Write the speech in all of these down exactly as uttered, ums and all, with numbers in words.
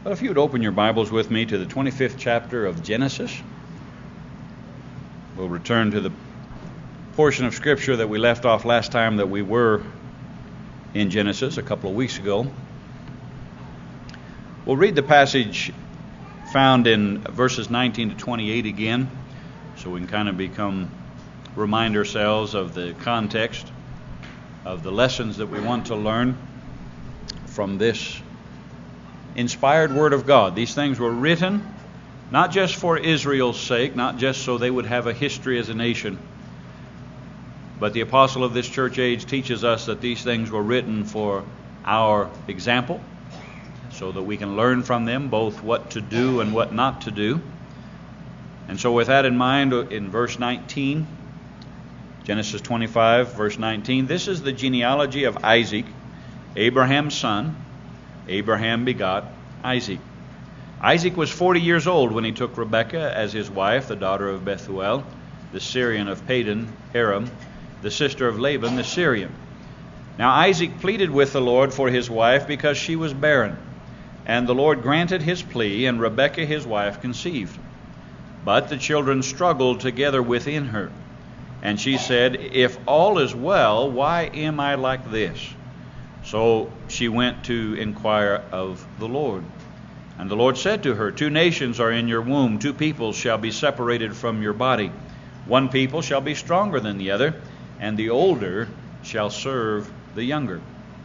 Well, if you would open your Bibles with me to the twenty-fifth chapter of Genesis, we'll return to the portion of Scripture that we left off last time that we were in Genesis a couple of weeks ago. We'll read the passage found in verses nineteen to twenty-eight again, so we can kind of become, remind ourselves of the context of the lessons that we want to learn from this inspired Word of God. These things were written not just for Israel's sake, not just so they would have a history as a nation, but the apostle of this church age teaches us that these things were written for our example, so that we can learn from them both what to do and what not to do. And so with that in mind, in verse nineteen, Genesis twenty-five, verse nineteen, this is the genealogy of Isaac, Abraham's son. Abraham begot Isaac. Isaac was forty years old when he took Rebekah as his wife, the daughter of Bethuel, the Syrian of Padan Aram, the sister of Laban the Syrian. Now Isaac pleaded with the Lord for his wife because she was barren. And the Lord granted his plea, and Rebekah his wife conceived. But the children struggled together within her. And she said, "If all is well, why am I like this?" So she went to inquire of the Lord. And the Lord said to her, "Two nations are in your womb, two peoples shall be separated from your body. One people shall be stronger than the other, and the older shall serve the younger."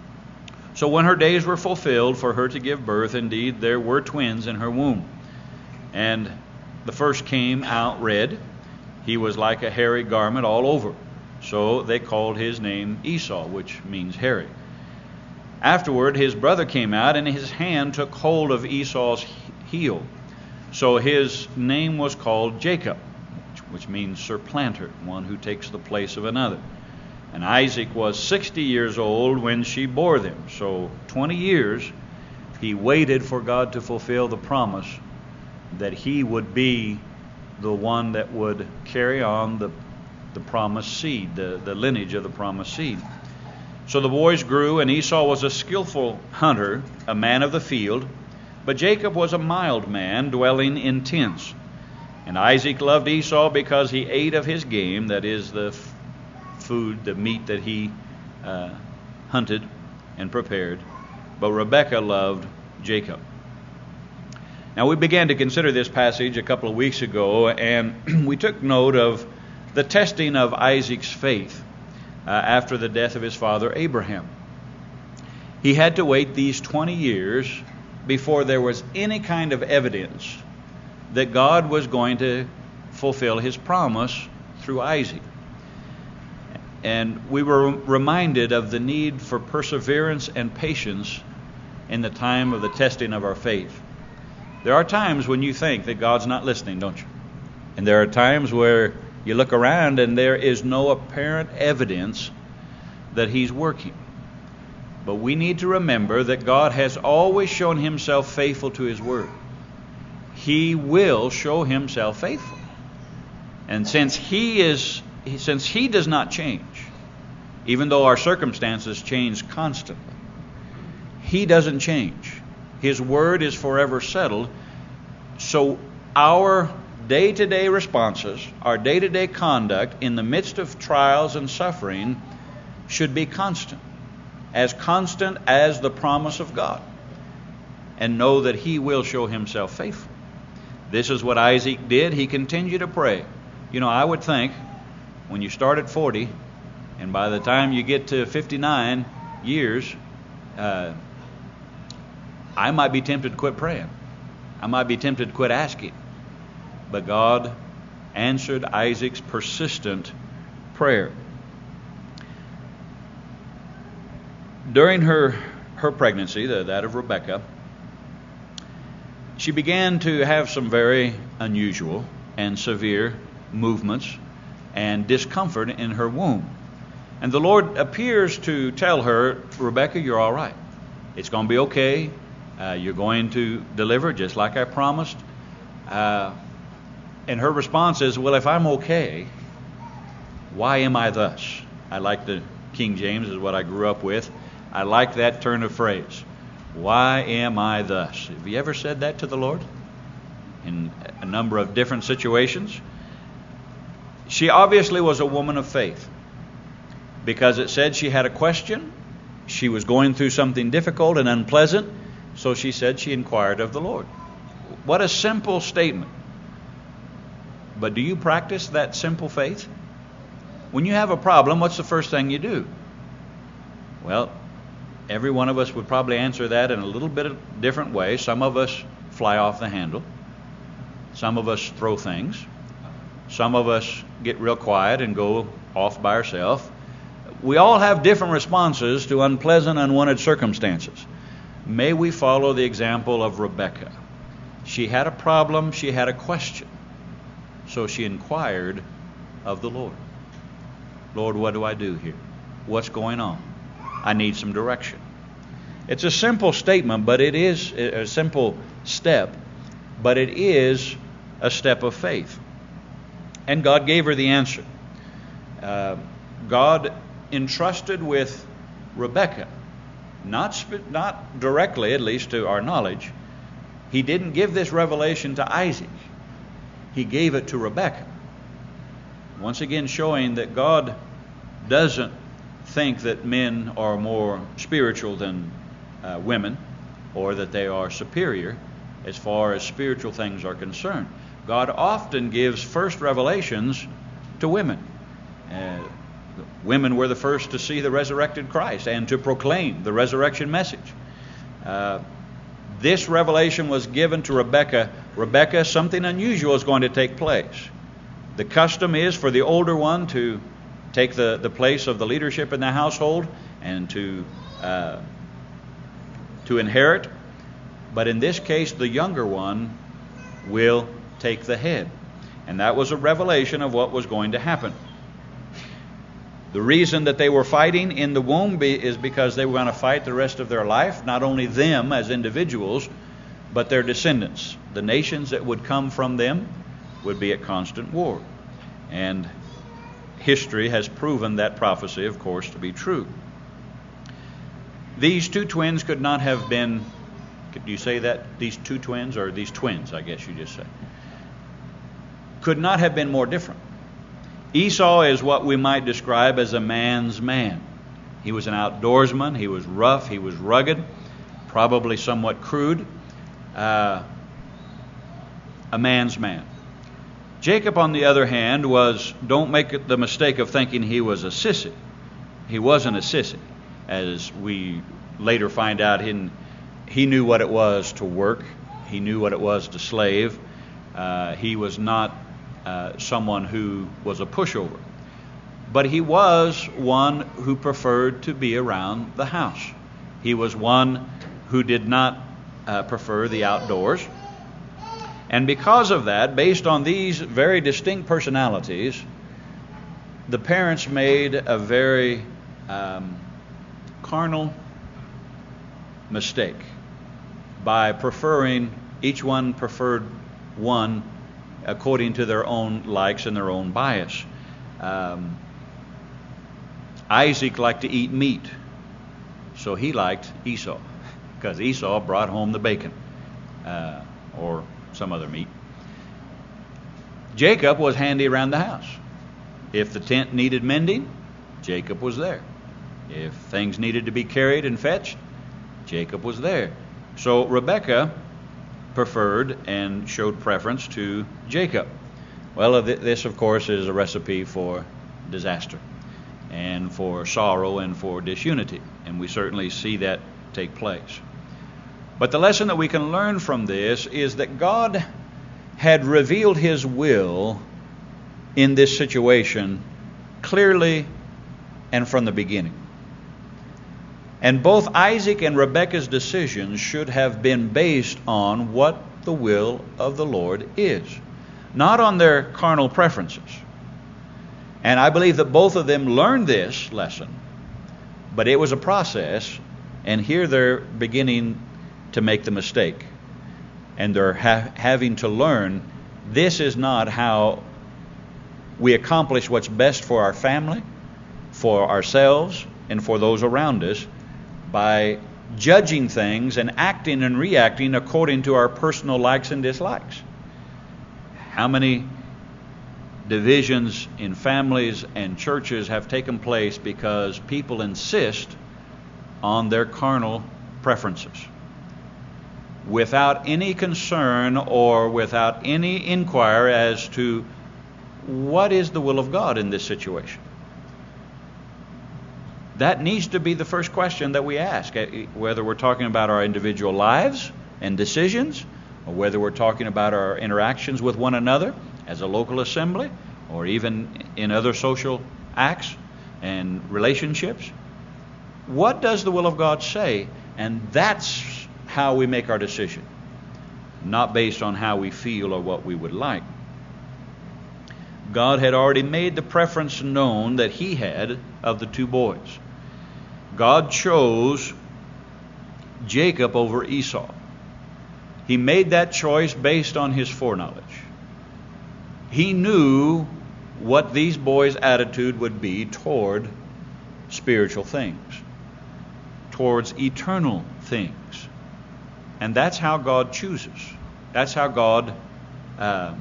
So when her days were fulfilled for her to give birth, indeed there were twins in her womb. And the first came out red. He was like a hairy garment all over. So they called his name Esau, which means hairy. Afterward his brother came out, and his hand took hold of Esau's heel. So his name was called Jacob, which means supplanter, one who takes the place of another. And Isaac was sixty years old when she bore them. So twenty years he waited for God to fulfill the promise that he would be the one that would carry on the, the promised seed, the, the lineage of the promised seed. So the boys grew, and Esau was a skillful hunter, a man of the field, but Jacob was a mild man, dwelling in tents. And Isaac loved Esau because he ate of his game, that is the f- food, the meat that he uh, hunted and prepared. But Rebekah loved Jacob. Now we began to consider this passage a couple of weeks ago, and we took note of the testing of Isaac's faith uh, after the death of his father Abraham. He had to wait these twenty years before there was any kind of evidence that God was going to fulfill his promise through Isaac. And we were reminded of the need for perseverance and patience in the time of the testing of our faith. There are times when you think that God's not listening, don't you? And there are times where you look around and there is no apparent evidence that he's working. But we need to remember that God has always shown himself faithful to his word. He will show himself faithful. And since he is, since he does not change, even though our circumstances change constantly, he doesn't change. His word is forever settled. So our day-to-day responses, our day-to-day conduct in the midst of trials and suffering should be constant. As constant as the promise of God. And know that he will show himself faithful. This is what Isaac did. He continued to pray. You know, I would think when you start at forty, and by the time you get to fifty-nine years, uh, I might be tempted to quit praying. I might be tempted to quit asking. But God answered Isaac's persistent prayer. During her, her pregnancy, the, that of Rebekah, she began to have some very unusual and severe movements and discomfort in her womb. And the Lord appears to tell her, "Rebekah, you're all right. It's going to be okay. Uh, you're going to deliver just like I promised." Uh, and her response is, "Well, if I'm okay, why am I thus?" I like the King James, is what I grew up with. I like that turn of phrase. Why am I thus? Have you ever said that to the Lord? In a number of different situations. She obviously was a woman of faith, because it said she had a question. She was going through something difficult and unpleasant, so she said she inquired of the Lord. What a simple statement. But do you practice that simple faith? When you have a problem, what's the first thing you do? Well, every one of us would probably answer that in a little bit of different way. Some of us fly off the handle. Some of us throw things. Some of us get real quiet and go off by ourselves. We all have different responses to unpleasant, unwanted circumstances. May we follow the example of Rebekah. She had a problem, she had a question. So she inquired of the Lord. Lord, what do I do here? What's going on? I need some direction. It's a simple statement, but it is a simple step, but it is a step of faith. And God gave her the answer. Uh, God entrusted with Rebekah, not sp- not directly, at least to our knowledge. He didn't give this revelation to Isaac. He gave it to Rebekah. Once again showing that God doesn't think that men are more spiritual than uh, women, or that they are superior as far as spiritual things are concerned. God often gives first revelations to women. Uh, women were the first to see the resurrected Christ and to proclaim the resurrection message. Uh, this revelation was given to Rebekah. Rebekah, something unusual is going to take place. The custom is for the older one to take the, the place of the leadership in the household and to uh, to inherit. But in this case, the younger one will take the head. And that was a revelation of what was going to happen. The reason that they were fighting in the womb be, is because they were going to fight the rest of their life, not only them as individuals, but their descendants. The nations that would come from them would be at constant war. And history has proven that prophecy, of course, to be true. These two twins could not have been, could you say that? These two twins, or these twins, I guess you just said, could not have been more different. Esau is what we might describe as a man's man. He was an outdoorsman. He was rough. He was rugged, probably somewhat crude. Uh, a man's man. Jacob, on the other hand, was, don't make the mistake of thinking he was a sissy. He wasn't a sissy. As we later find out, he, he knew what it was to work. He knew what it was to slave. Uh, he was not uh, someone who was a pushover. But he was one who preferred to be around the house. He was one who did not uh, prefer the outdoors. And because of that, based on these very distinct personalities, the parents made a very um, carnal mistake by preferring, each one preferred one according to their own likes and their own bias. Um, Isaac liked to eat meat, so he liked Esau, because Esau brought home the bacon, uh, or some other meat. Jacob was handy around the house. If the tent needed mending, Jacob was there. If things needed to be carried and fetched, Jacob was there. So Rebekah preferred and showed preference to Jacob. Well, this, of course, is a recipe for disaster and for sorrow and for disunity. And we certainly see that take place. But the lesson that we can learn from this is that God had revealed His will in this situation clearly and from the beginning. And both Isaac and Rebekah's decisions should have been based on what the will of the Lord is, not on their carnal preferences. And I believe that both of them learned this lesson, but it was a process, and here they're beginning to make the mistake. And they're ha- having to learn this is not how we accomplish what's best for our family, for ourselves, and for those around us, by judging things and acting and reacting according to our personal likes and dislikes. How many divisions in families and churches have taken place because people insist on their carnal preferences without any concern or without any inquiry as to what is the will of God in this situation. That needs to be the first question that we ask, whether we're talking about our individual lives and decisions, or whether we're talking about our interactions with one another as a local assembly, or even in other social acts and relationships. What does the will of God say? And that's how we make our decision, not based on how we feel or what we would like. God had already made the preference known that He had of the two boys. God chose Jacob over Esau. He made that choice based on His foreknowledge. He knew what these boys' attitude would be toward spiritual things, towards eternal things. And that's how God chooses. That's how God uh,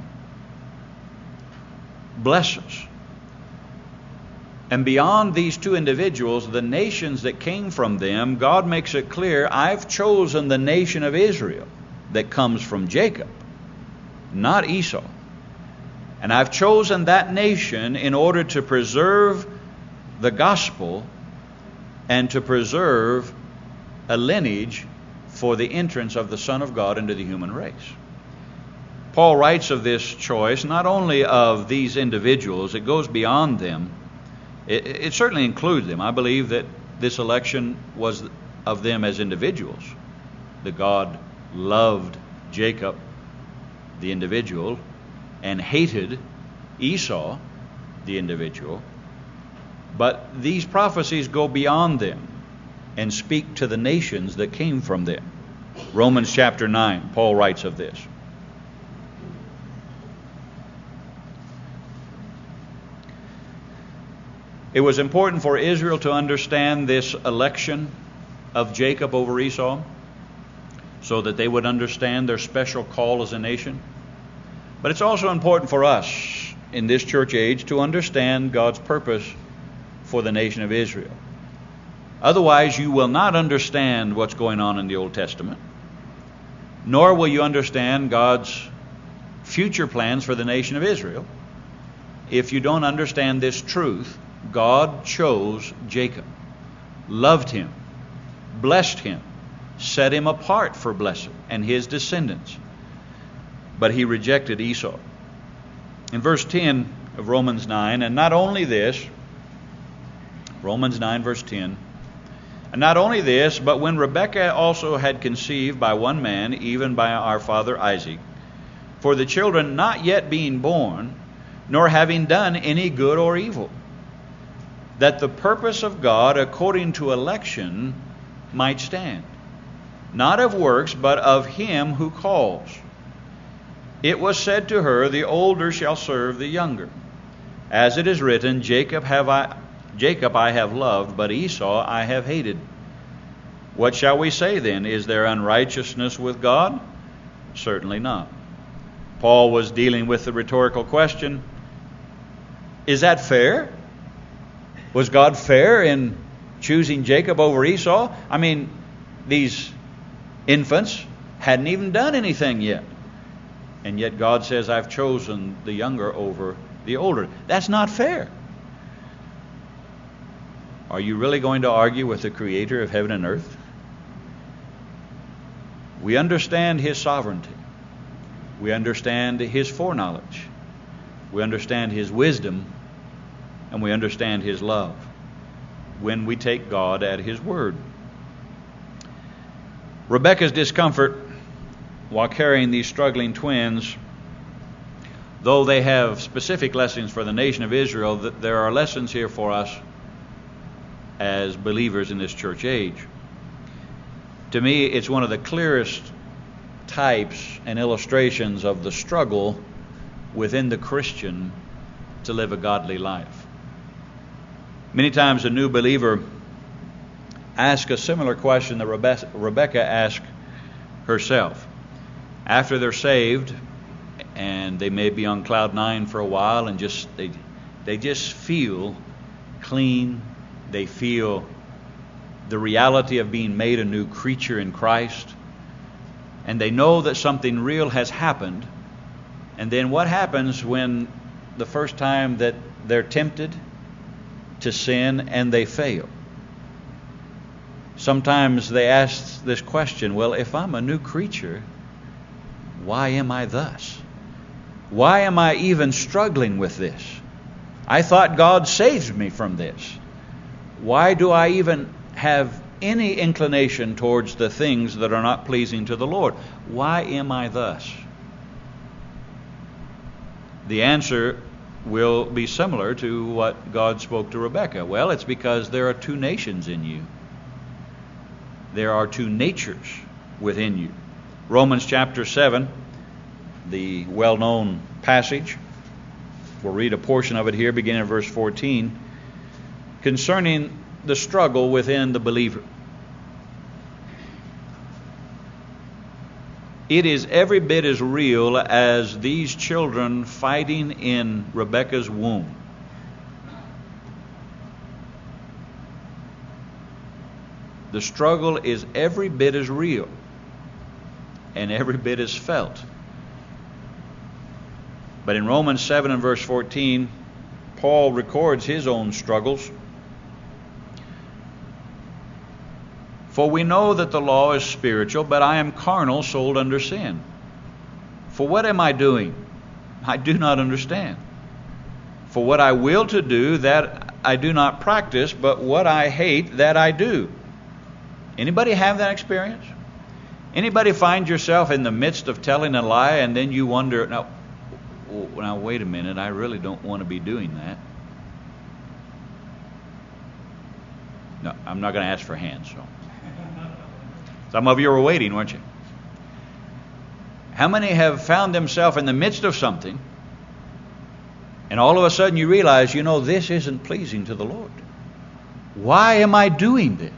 blesses. And beyond these two individuals, the nations that came from them, God makes it clear, I've chosen the nation of Israel that comes from Jacob, not Esau. And I've chosen that nation in order to preserve the gospel and to preserve a lineage for the entrance of the Son of God into the human race. Paul writes of this choice not only of these individuals, it goes beyond them. It, it certainly includes them. I believe that this election was of them as individuals. That God loved Jacob, the individual, and hated Esau, the individual. But these prophecies go beyond them and speak to the nations that came from them. Romans chapter nine, Paul writes of this. It was important for Israel to understand this election of Jacob over Esau so that they would understand their special call as a nation. But it's also important for us in this church age to understand God's purpose for the nation of Israel. Otherwise, you will not understand what's going on in the Old Testament, nor will you understand God's future plans for the nation of Israel if you don't understand this truth. God chose Jacob, loved him, blessed him, set him apart for blessing and his descendants. But he rejected Esau. In verse ten of Romans nine, and not only this, Romans nine verse ten, and not only this, but when Rebekah also had conceived by one man, even by our father Isaac, for the children not yet being born, nor having done any good or evil, that the purpose of God according to election might stand, not of works, but of him who calls. It was said to her, the older shall serve the younger. As it is written, Jacob have I, Jacob I have loved, but Esau I have hated. What shall we say then? Is there unrighteousness with God? Certainly not. Paul was dealing with the rhetorical question, is that fair? Was God fair in choosing Jacob over Esau? I mean, these infants hadn't even done anything yet. And yet God says, I've chosen the younger over the older. That's not fair. Are you really going to argue with the Creator of heaven and earth? We understand His sovereignty. We understand His foreknowledge. We understand His wisdom. And we understand His love when we take God at His word. Rebekah's discomfort while carrying these struggling twins, though they have specific lessons for the nation of Israel, that there are lessons here for us as believers in this church age. To me, it's one of the clearest types and illustrations of the struggle within the Christian to live a godly life. Many times a new believer ask a similar question that Rebe- Rebecca asked herself. After they're saved, and they may be on cloud nine for a while, and just they they just feel clean. They feel the reality of being made a new creature in Christ, and they know that something real has happened. And then what happens when the first time that they're tempted to sin and they fail? Sometimes they ask this question, well, if I'm a new creature, why am I thus? Why am I even struggling with this? I thought God saved me from this. Why do I even have any inclination towards the things that are not pleasing to the Lord? Why am I thus? The answer will be similar to what God spoke to Rebekah. Well, it's because there are two nations in you. There are two natures within you. Romans chapter seven, the well-known passage. We'll read a portion of it here, beginning in verse fourteen, concerning the struggle within the believer. It is every bit as real as these children fighting in Rebekah's womb. The struggle is every bit as real and every bit as felt. But in Romans seven and verse fourteen, Paul records his own struggles. For we know that the law is spiritual, but I am carnal, sold under sin. For what am I doing? I do not understand. For what I will to do, that I do not practice, but what I hate, that I do. Anybody have that experience? Anybody find yourself in the midst of telling a lie and then you wonder, now, now wait a minute, I really don't want to be doing that. No, I'm not going to ask for hands. So. Some of you were waiting, weren't you? How many have found themselves in the midst of something and all of a sudden you realize, you know, this isn't pleasing to the Lord. Why am I doing this?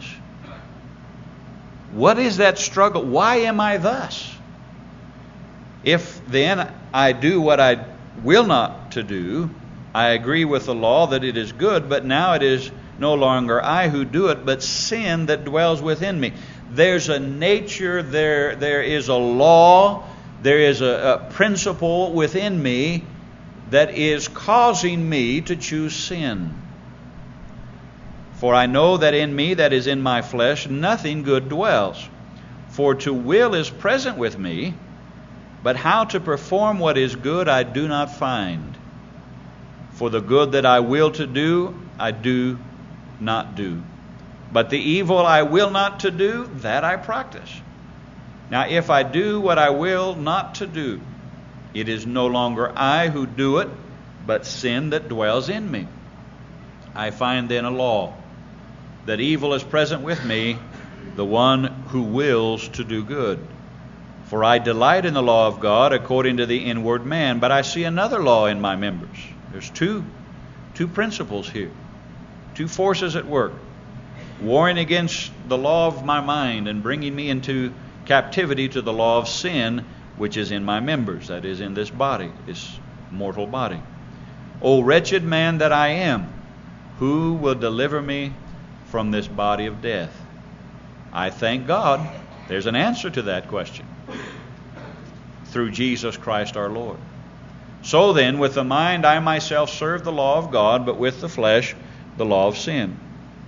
What is that struggle? Why am I thus? If then I do what I will not to do, I agree with the law that it is good, but now it is no longer I who do it, but sin that dwells within me. There's a nature, there, there is a law, there is a, a principle within me that is causing me to choose sin. For I know that in me, that is in my flesh, nothing good dwells. For to will is present with me, but how to perform what is good I do not find. For the good that I will to do, I do not do. But the evil I will not to do, that I practice. Now if I do what I will not to do, it is no longer I who do it, but sin that dwells in me. I find then a law, that evil is present with me, the one who wills to do good. For I delight in the law of God according to the inward man, but I see another law in my members. There's two, two principles here, two forces at work, warring against the law of my mind and bringing me into captivity to the law of sin, which is in my members, that is in this body, this mortal body. O wretched man that I am, who will deliver me from this body of death? I thank God. There's an answer to that question. Through Jesus Christ our Lord. So then, with the mind I myself serve the law of God, but with the flesh the law of sin.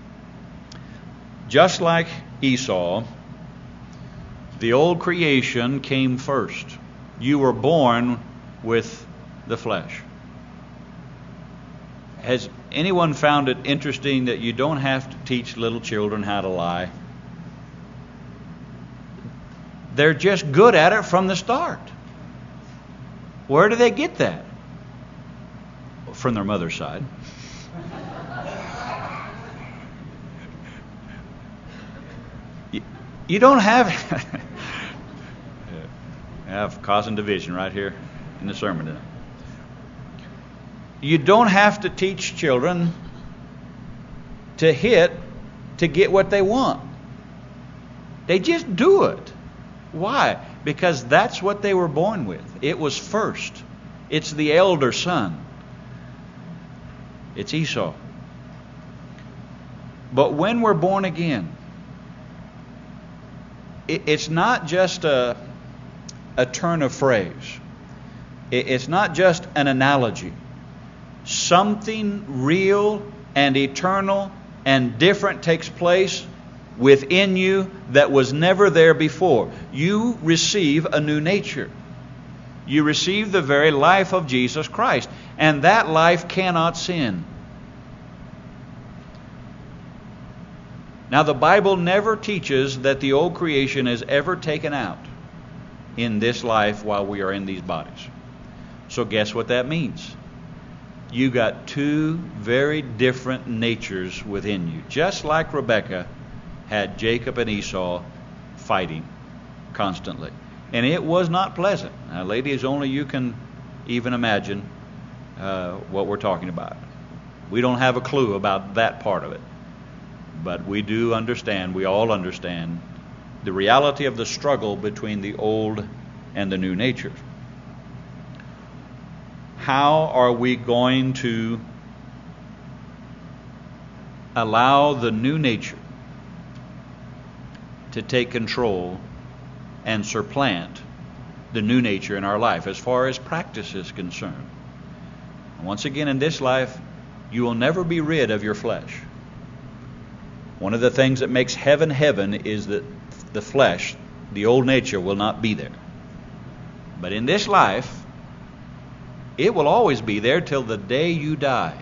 Just like Esau, the old creation came first. You were born with the flesh. Has anyone found it interesting that you don't have to teach little children how to lie? They're just good at it from the start. Where do they get that? From their mother's side. you, you don't have... I have causing division right here in the sermon today. You don't have to teach children to hit to get what they want. They just do it. Why? Because that's what they were born with. It was first. It's the elder son. It's Esau. But when we're born again, it's not just a, a turn of phrase. It's not just an analogy. Something real and eternal and different takes place within you that was never there before. You receive a new nature. You receive the very life of Jesus Christ. And that life cannot sin. Now, the Bible never teaches that the old creation is ever taken out in this life while we are in these bodies. So guess what that means? You got two very different natures within you. Just like Rebekah had Jacob and Esau fighting constantly. And it was not pleasant. Now, ladies, only you can even imagine uh, what we're talking about. We don't have a clue about that part of it. But we do understand, we all understand, the reality of the struggle between the old and the new natures. How are we going to allow the new nature to take control and supplant the new nature in our life as far as practice is concerned? Once again, in this life, you will never be rid of your flesh. One of the things that makes heaven heaven is that the flesh, the old nature, will not be there. But in this life, it will always be there till the day you die.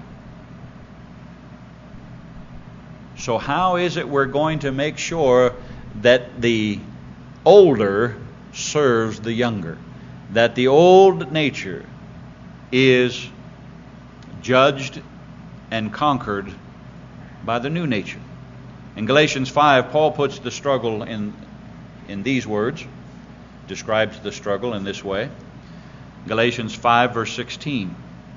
So how is it we're going to make sure that the older serves the younger? That the old nature is judged and conquered by the new nature? In Galatians five, Paul puts the struggle in, in these words, describes the struggle in this way. Galatians five, verse sixteen.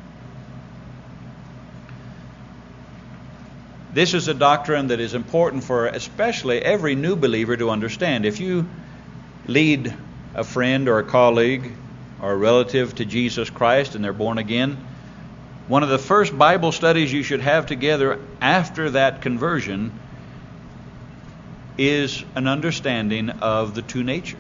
This is a doctrine that is important for especially every new believer to understand. If you lead a friend or a colleague or a relative to Jesus Christ and they're born again, one of the first Bible studies you should have together after that conversion is an understanding of the two natures.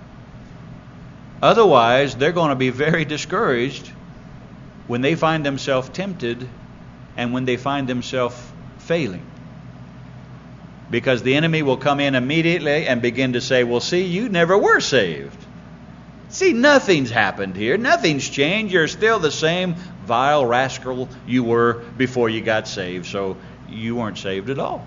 Otherwise, they're going to be very discouraged when they find themselves tempted and when they find themselves failing. Because the enemy will come in immediately and begin to say, well, see, you never were saved. See, nothing's happened here. Nothing's changed. You're still the same vile rascal you were before you got saved. So you weren't saved at all.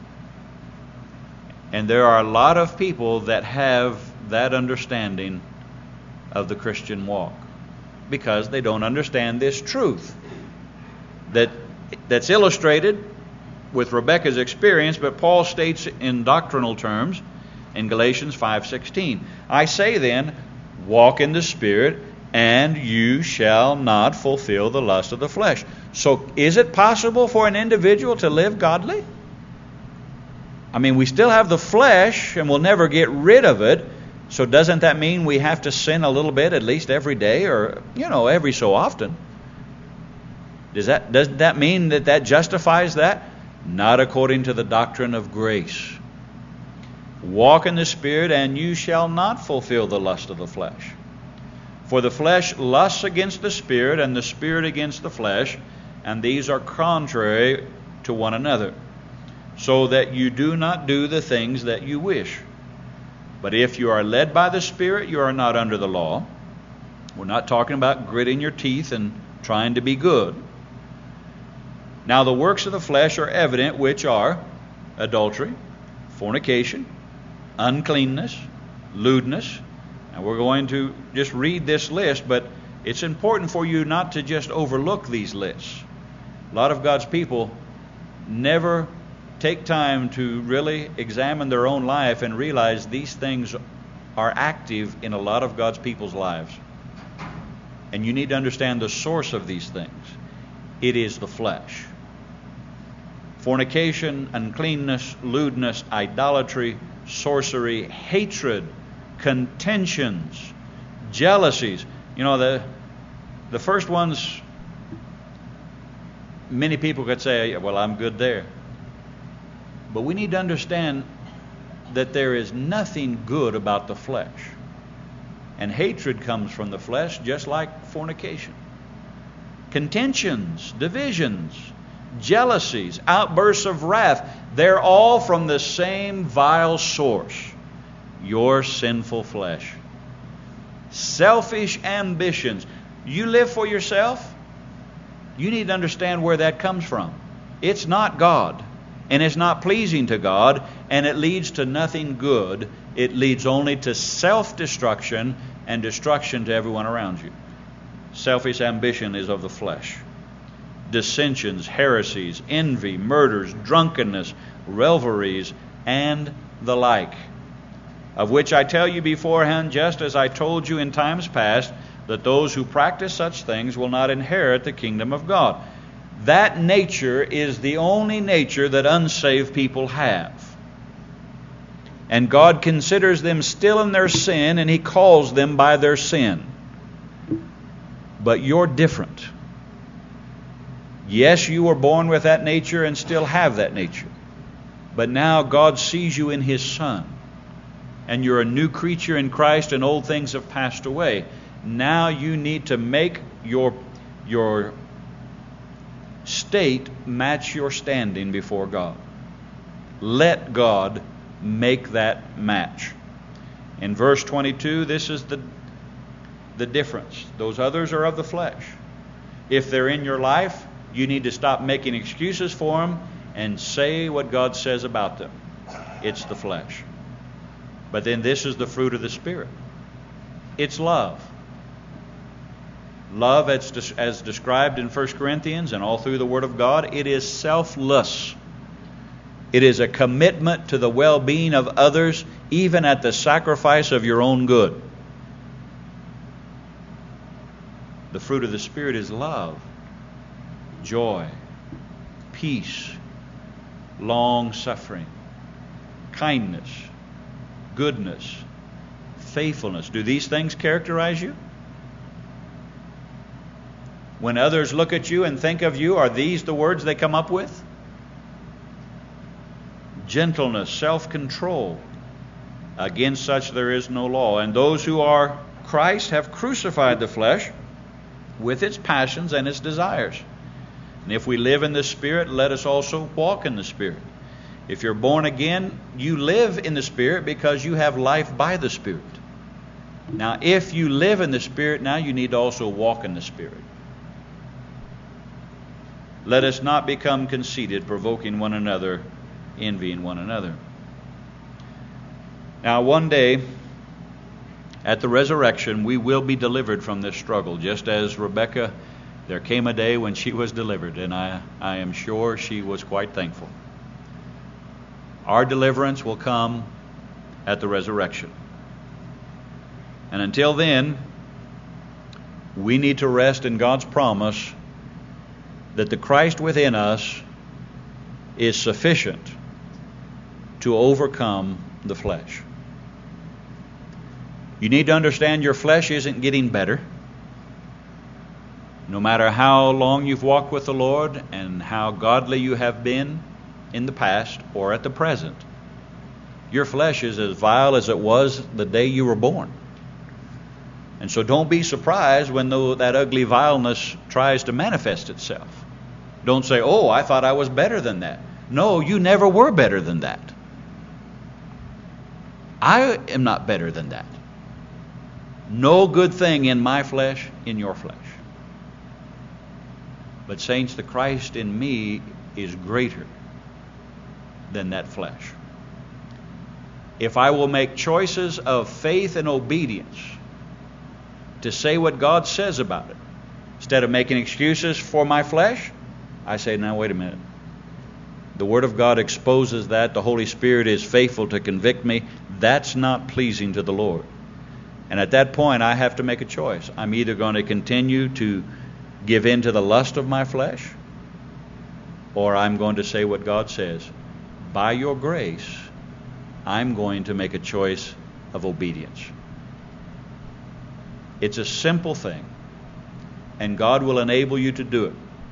And there are a lot of people that have that understanding of the Christian walk because they don't understand this truth that that's illustrated with Rebekah's experience, but Paul states in doctrinal terms in Galatians five sixteen. I say then, walk in the Spirit, and you shall not fulfill the lust of the flesh. So is it possible for an individual to live godly? I mean, we still have the flesh and we'll never get rid of it. So doesn't that mean we have to sin a little bit at least every day or, you know, every so often? Does that, does that mean that that justifies that? Not according to the doctrine of grace. Walk in the Spirit and you shall not fulfill the lust of the flesh. For the flesh lusts against the Spirit and the Spirit against the flesh, and these are contrary to one another, so that you do not do the things that you wish. But if you are led by the Spirit, you are not under the law. We're not talking about gritting your teeth and trying to be good. Now the works of the flesh are evident, which are adultery, fornication, uncleanness, lewdness. And we're going to just read this list, but it's important for you not to just overlook these lists. A lot of God's people never take time to really examine their own life and realize these things are active in a lot of God's people's lives. And you need to understand the source of these things. It is the flesh. fornication, uncleanness, lewdness, idolatry, sorcery, hatred, contentions, jealousies. You know, the the first ones, many people could say, well, I'm good there. But we need to understand that there is nothing good about the flesh. And hatred comes from the flesh, just like fornication. Contentions, divisions, jealousies, outbursts of wrath, they're all from the same vile source, your sinful flesh. Selfish ambitions. You live for yourself, you need to understand where that comes from. It's not God, and it's not pleasing to God, and it leads to nothing good. It leads only to self-destruction and destruction to everyone around you. Selfish ambition is of the flesh. Dissensions, heresies, envy, murders, drunkenness, revelries, and the like, of which I tell you beforehand, just as I told you in times past, that those who practice such things will not inherit the kingdom of God. That nature is the only nature that unsaved people have. And God considers them still in their sin, and He calls them by their sin. But you're different. Yes, you were born with that nature and still have that nature. But now God sees you in His Son. And you're a new creature in Christ, and old things have passed away. Now you need to make your, your state match your standing before God. Let God make that match. In verse twenty-two, this is the, the difference. Those others are of the flesh. If they're in your life, you need to stop making excuses for them and say what God says about them. It's the flesh. But then this is the fruit of the Spirit. It's love. Love, as, as described in First Corinthians and all through the Word of God, it is selfless. It is a commitment to the well-being of others, even at the sacrifice of your own good. The fruit of the Spirit is love, joy, peace, long-suffering, kindness, goodness, faithfulness. Do these things characterize you? When others look at you and think of you, are these the words they come up with? Gentleness, self-control. Against such there is no law. And those who are Christ have crucified the flesh with its passions and its desires. And if we live in the Spirit, let us also walk in the Spirit. If you're born again, you live in the Spirit because you have life by the Spirit. Now, if you live in the Spirit, now you need to also walk in the Spirit. Let us not become conceited, provoking one another, envying one another. Now, one day, at the resurrection, we will be delivered from this struggle, just as Rebekah, there came a day when she was delivered, and I, I am sure she was quite thankful. Our deliverance will come at the resurrection. And until then, we need to rest in God's promise that the Christ within us is sufficient to overcome the flesh. You need to understand your flesh isn't getting better. No matter how long you've walked with the Lord and how godly you have been in the past or at the present, your flesh is as vile as it was the day you were born. And so don't be surprised when that ugly vileness tries to manifest itself. Don't say, oh, I thought I was better than that. No, you never were better than that. I am not better than that. No good thing in my flesh, in your flesh. But saints, the Christ in me is greater than that flesh. If I will make choices of faith and obedience to say what God says about it, instead of making excuses for my flesh, I say, now wait a minute. The Word of God exposes that. The Holy Spirit is faithful to convict me. That's not pleasing to the Lord. And at that point, I have to make a choice. I'm either going to continue to give in to the lust of my flesh, or I'm going to say what God says. By your grace, I'm going to make a choice of obedience. It's a simple thing, and God will enable you to do it.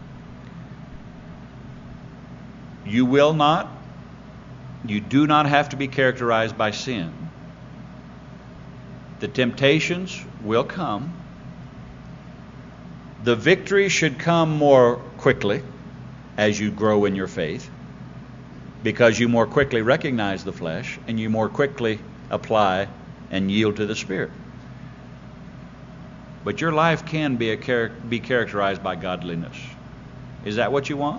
You will not, you do not have to be characterized by sin. The temptations will come. The victory should come more quickly as you grow in your faith, because you more quickly recognize the flesh and you more quickly apply and yield to the Spirit. But your life can be a char- be characterized by godliness. Is that what you want?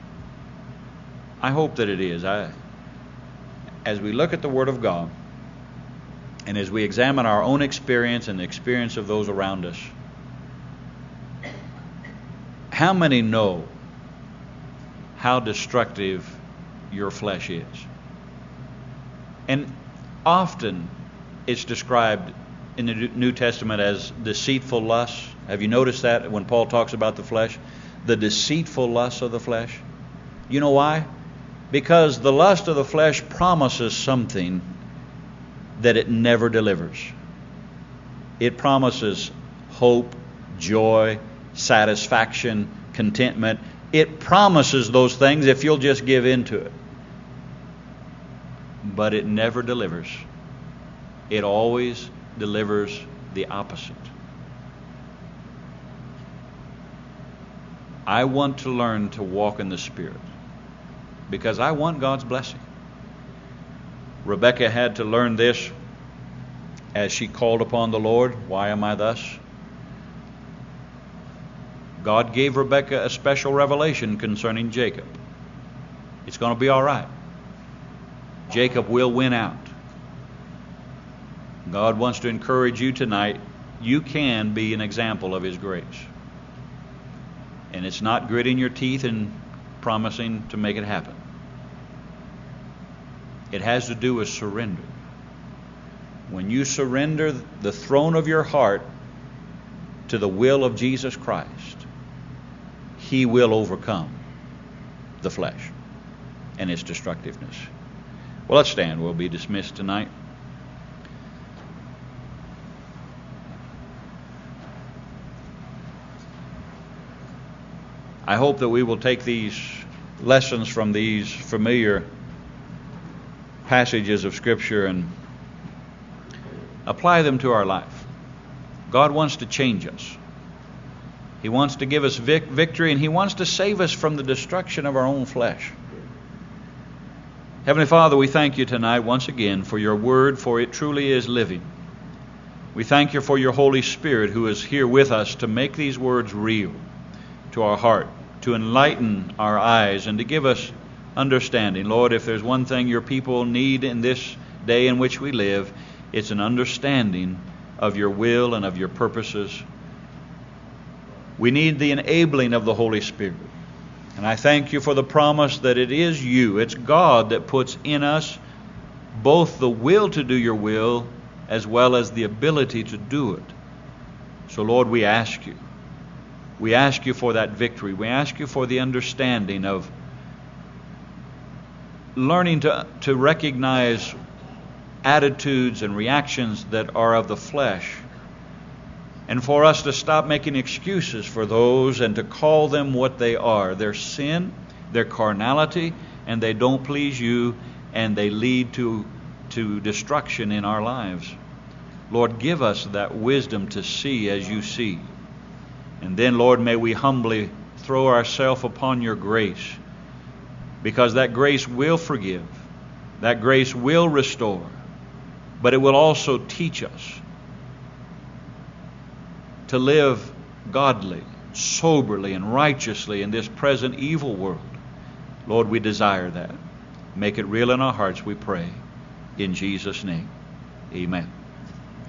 I hope that it is. I, as we look at the Word of God, and as we examine our own experience and the experience of those around us, how many know how destructive your flesh is? And often it's described in the New Testament as deceitful lusts. Have you noticed that when Paul talks about the flesh? The deceitful lusts of the flesh. You know why? Because the lust of the flesh promises something that it never delivers. It promises hope, joy, satisfaction, contentment. It promises those things if you'll just give in to it. But it never delivers. It always delivers the opposite. I want to learn to walk in the Spirit because I want God's blessing. Rebekah had to learn this as she called upon the Lord. Why am I thus? God gave Rebekah a special revelation concerning Jacob. It's going to be all right. Jacob will win out. God wants to encourage you tonight. You can be an example of His grace. And it's not gritting your teeth and promising to make it happen. It has to do with surrender. When you surrender the throne of your heart to the will of Jesus Christ, He will overcome the flesh and its destructiveness. Well, let's stand. We'll be dismissed tonight. I hope that we will take these lessons from these familiar passages of Scripture and apply them to our life. God wants to change us. He wants to give us vic- victory, and He wants to save us from the destruction of our own flesh. Heavenly Father, we thank You tonight once again for Your Word, for it truly is living. We thank You for Your Holy Spirit who is here with us to make these words real to our heart, to enlighten our eyes, and to give us understanding. Lord, if there's one thing Your people need in this day in which we live, it's an understanding of Your will and of Your purposes. We need the enabling of the Holy Spirit. And I thank You for the promise that it is You, it's God that puts in us both the will to do Your will as well as the ability to do it. So Lord, we ask You. We ask You for that victory. We ask You for the understanding of learning to, to recognize attitudes and reactions that are of the flesh, and for us to stop making excuses for those and to call them what they are. They're sin, they're carnality, and they don't please You, and they lead to, to destruction in our lives. Lord, give us that wisdom to see as You see. And then, Lord, may we humbly throw ourselves upon Your grace, because that grace will forgive, that grace will restore, but it will also teach us to live godly, soberly, and righteously in this present evil world. Lord, we desire that. Make it real in our hearts, we pray. In Jesus' name, amen.